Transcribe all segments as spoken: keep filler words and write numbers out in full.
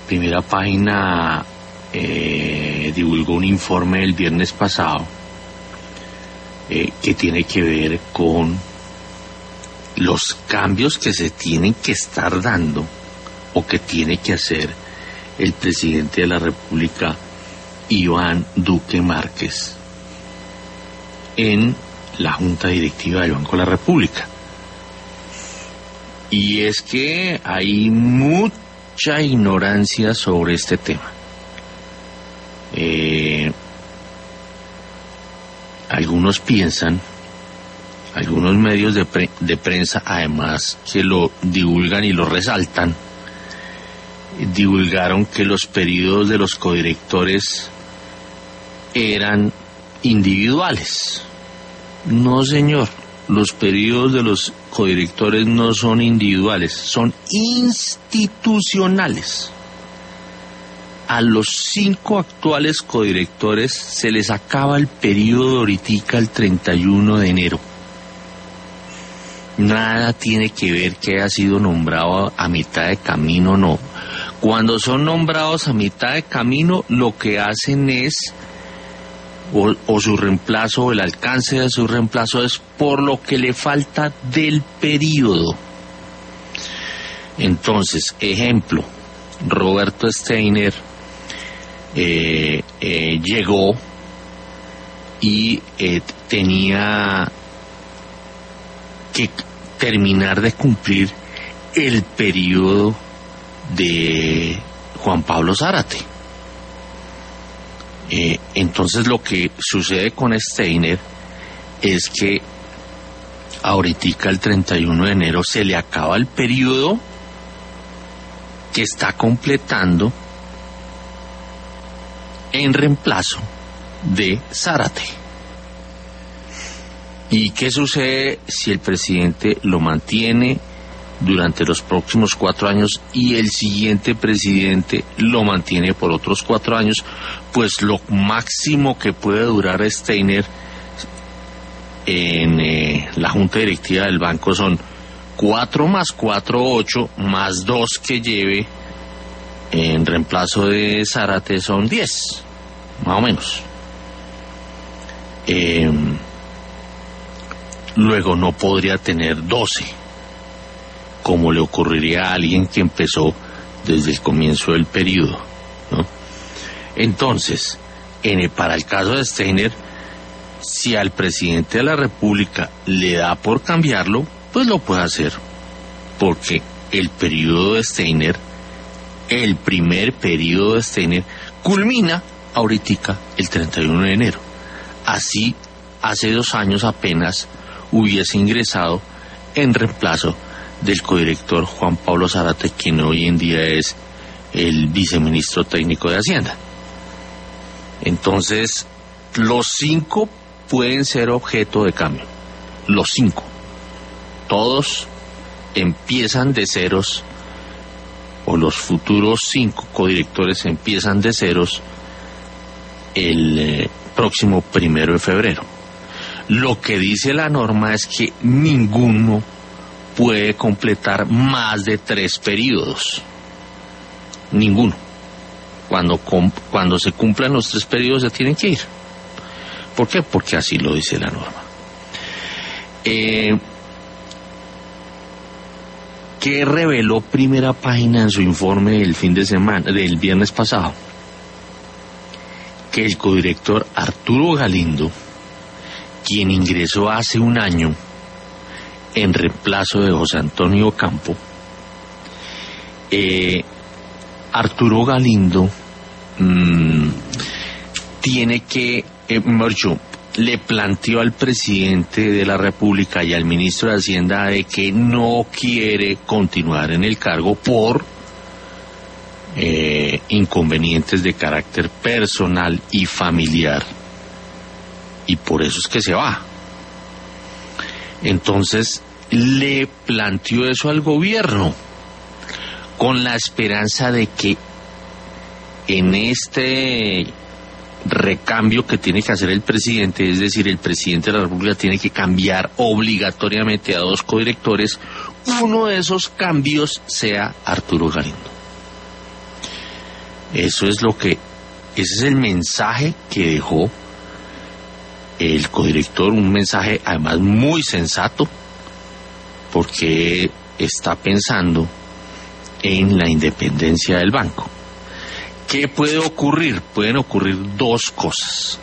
Primera Página eh, divulgó un informe el viernes pasado eh, que tiene que ver con los cambios que se tienen que estar dando o que tiene que hacer el presidente de la República, Iván Duque Márquez, en la Junta Directiva del Banco de la República. Y es que hay mucha ignorancia sobre este tema. Eh, algunos piensan, algunos medios de, pre- de prensa, además que lo divulgan y lo resaltan, divulgaron que los periodos de los codirectores eran individuales. No, señor, los periodos de los codirectores no son individuales, son institucionales. A los cinco actuales codirectores se les acaba el periodo ahorita el treinta y uno de enero. Nada tiene que ver que haya sido nombrado a mitad de camino, no. Cuando son nombrados a mitad de camino, lo que hacen es, o, o su reemplazo, o el alcance de su reemplazo es por lo que le falta del periodo. Entonces, ejemplo, Roberto Steiner eh, eh, llegó y eh, tenía que terminar de cumplir el periodo de Juan Pablo Zárate. Eh, entonces lo que sucede con Steiner es que ahorita el treinta y uno de enero se le acaba el periodo que está completando en reemplazo de Zárate. ¿Y qué sucede si el presidente lo mantiene durante los próximos cuatro años y el siguiente presidente lo mantiene por otros cuatro años? Pues lo máximo que puede durar Steiner en eh, la Junta Directiva del banco son cuatro más cuatro, ocho, más dos que lleve en reemplazo de Zárate son diez, más o menos. Eh, luego no podría tener doce, como le ocurriría a alguien que empezó desde el comienzo del periodo, ¿no? Entonces, en el, para el caso de Steiner, si al presidente de la República le da por cambiarlo, pues lo puede hacer, porque el periodo de Steiner, el primer periodo de Steiner, culmina ahorita el treinta y uno de enero. Así, hace dos años apenas hubiese ingresado en reemplazo del codirector Juan Pablo Zárate, quien hoy en día es el viceministro técnico de Hacienda. Entonces, los cinco pueden ser objeto de cambio. Los cinco. Todos empiezan de ceros, o los futuros cinco codirectores empiezan de ceros el eh, próximo primero de febrero. Lo que dice la norma es que ninguno puede completar más de tres periodos. Ninguno. Cuando, cuando se cumplan los tres periodos se tienen que ir. ¿Por qué? Porque así lo dice la norma. Eh, ¿Qué reveló Primera Página en su informe del fin de semana, del viernes pasado? Que el codirector Arturo Galindo, quien ingresó hace un año en reemplazo de José Antonio Campo, eh, Arturo Galindo mmm, tiene que, eh, mejor dicho, le planteó al presidente de la República y al ministro de Hacienda de que no quiere continuar en el cargo por eh, inconvenientes de carácter personal y familiar, y por eso es que se va. Entonces le planteó eso al gobierno con la esperanza de que en este recambio que tiene que hacer el presidente, es decir, el presidente de la República tiene que cambiar obligatoriamente a dos codirectores, uno de esos cambios sea Arturo Galindo. Eso es lo que, ese es el mensaje que dejó el codirector, un mensaje además muy sensato, porque está pensando en la independencia del banco. ¿Qué puede ocurrir? Pueden ocurrir dos cosas.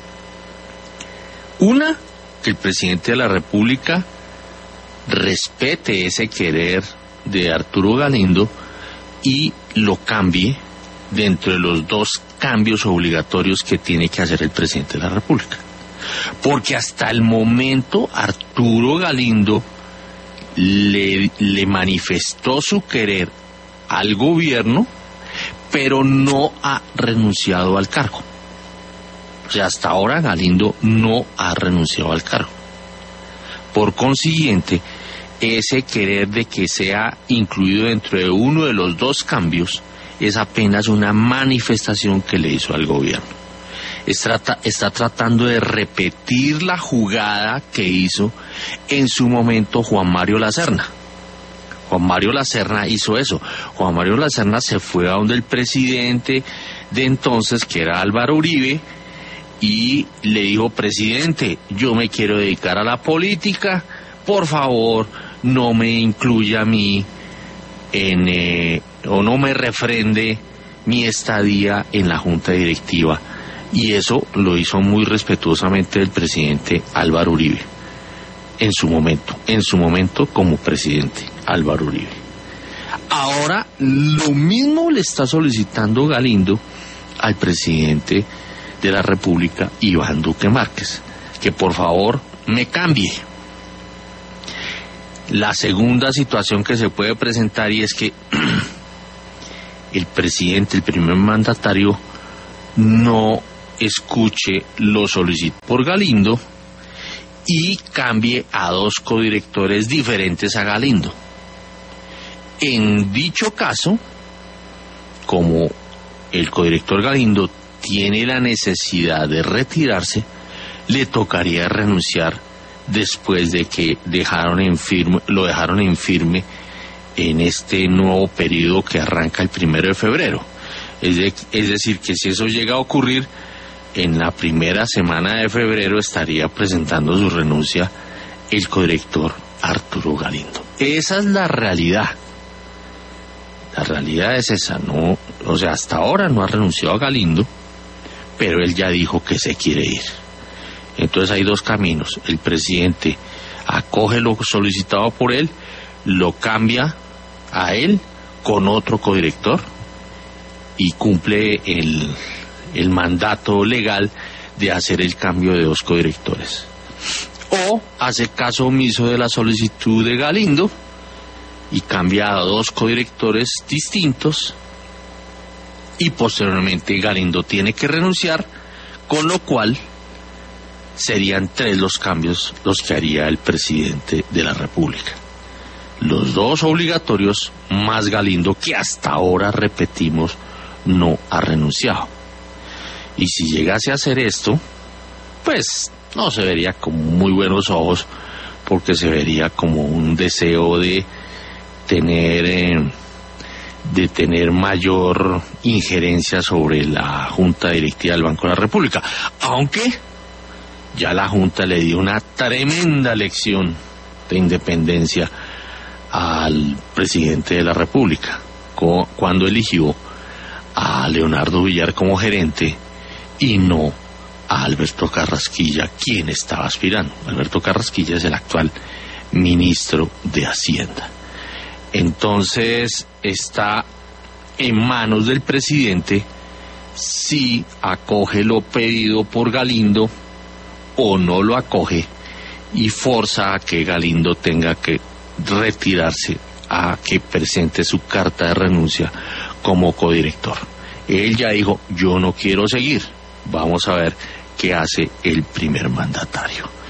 Una, que el presidente de la República respete ese querer de Arturo Galindo y lo cambie dentro de los dos cambios obligatorios que tiene que hacer el presidente de la República. Porque hasta el momento Arturo Galindo le, le manifestó su querer al gobierno, pero no ha renunciado al cargo. O sea, hasta ahora Galindo no ha renunciado al cargo. Por consiguiente, ese querer de que sea incluido dentro de uno de los dos cambios es apenas una manifestación que le hizo al gobierno. Está, está tratando de repetir la jugada que hizo en su momento Juan Mario Lacerna. Juan Mario Lacerna hizo eso. Juan Mario Lacerna se fue a donde el presidente de entonces, que era Álvaro Uribe, y le dijo: presidente, yo me quiero dedicar a la política, por favor, no me incluya a mí en, eh, o no me refrende mi estadía en la junta directiva. Y eso lo hizo muy respetuosamente el presidente Álvaro Uribe, en su momento, en su momento como presidente Álvaro Uribe. Ahora lo mismo le está solicitando Galindo al presidente de la República, Iván Duque Márquez, que por favor me cambie. La segunda situación que se puede presentar, y es que el presidente, el primer mandatario, no escuche lo solicitado por Galindo y cambie a dos codirectores diferentes a Galindo. En dicho caso, como el codirector Galindo tiene la necesidad de retirarse, le tocaría renunciar después de que dejaron en firme, lo dejaron en firme en este nuevo periodo que arranca el primero de febrero. Es, de, es decir, que si eso llega a ocurrir, en la primera semana de febrero estaría presentando su renuncia el codirector Arturo Galindo. Esa es la realidad. La realidad es esa, no, o sea, hasta ahora no ha renunciado a Galindo, pero él ya dijo que se quiere ir. Entonces hay dos caminos: el presidente acoge lo solicitado por él, lo cambia a él con otro codirector y cumple el, el mandato legal de hacer el cambio de dos codirectores, o hace caso omiso de la solicitud de Galindo y cambia a dos codirectores distintos, y posteriormente Galindo tiene que renunciar, con lo cual serían tres los cambios los que haría el presidente de la República. Los dos obligatorios más Galindo, que hasta ahora, repetimos, no ha renunciado. Y si llegase a hacer esto, pues no se vería con muy buenos ojos, porque se vería como un deseo de tener eh, de tener mayor injerencia sobre la Junta Directiva del Banco de la República, aunque ya la Junta le dio una tremenda lección de independencia al presidente de la República cuando eligió a Leonardo Villar como gerente y no a Alberto Carrasquilla, quien estaba aspirando. Alberto Carrasquilla es el actual ministro de Hacienda. Entonces está en manos del presidente si acoge lo pedido por Galindo o no lo acoge, y forza a que Galindo tenga que retirarse, a que presente su carta de renuncia como codirector. Él ya dijo: yo no quiero seguir. Vamos a ver qué hace el primer mandatario.